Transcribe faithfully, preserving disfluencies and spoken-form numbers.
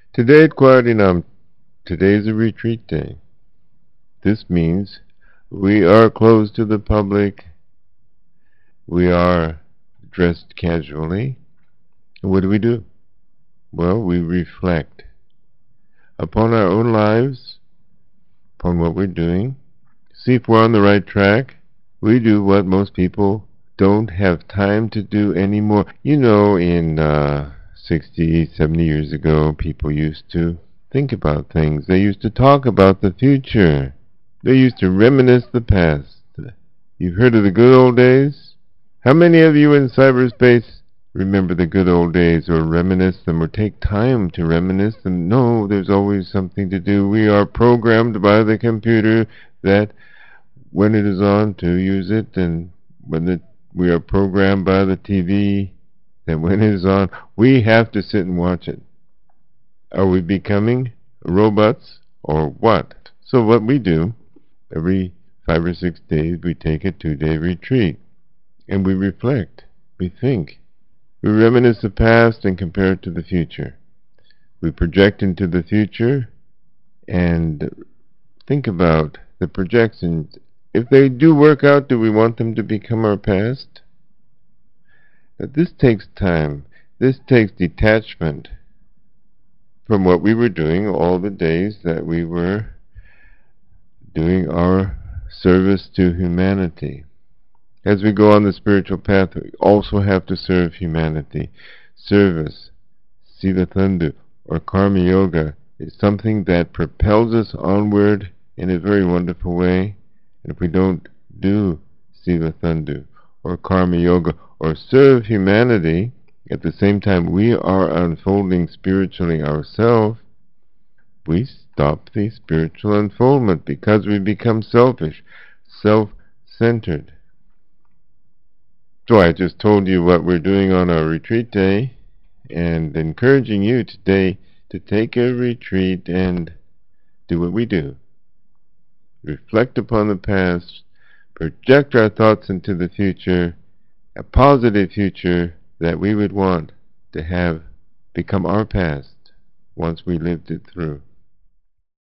Today at Quadrinum, today is a retreat day. This means we are closed to the public. We are dressed casually. What do we do? Well, we reflect upon our own lives, upon what we're doing, see if we're on the right track. We do what most people don't have time to do anymore. You know, in uh, sixty, seventy years ago, people used to think about things. They used to talk about the future. They used to reminisce the past. You've heard of the good old days? How many of you in cyberspace remember the good old days, or reminisce them, or take time to reminisce them? No, there's always something to do. We are programmed by the computer that when it is on, to use it, and when it, we are programmed by the T V that when it is on, we have to sit and watch it. Are we becoming robots or what? So what we do, every five or six days, we take a two-day retreat, and we reflect, we think. We reminisce the past and compare it to the future. We project into the future and think about the projections. If they do work out, do we want them to become our past? Now, this takes time. This takes detachment from what we were doing all the days that we were doing our service to humanity. As we go on the spiritual path, we also have to serve humanity. Service, Siva Thandu, or Karma Yoga, is something that propels us onward in a very wonderful way. And if we don't do Siva Thandu, or Karma Yoga, or serve humanity, at the same time we are unfolding spiritually ourselves, we stop the spiritual unfoldment because we become selfish, self-centered. So I just told you what we're doing on our retreat day, and encouraging you today to take a retreat and do what we do. Reflect upon the past, project our thoughts into the future, a positive future that we would want to have become our past once we lived it through.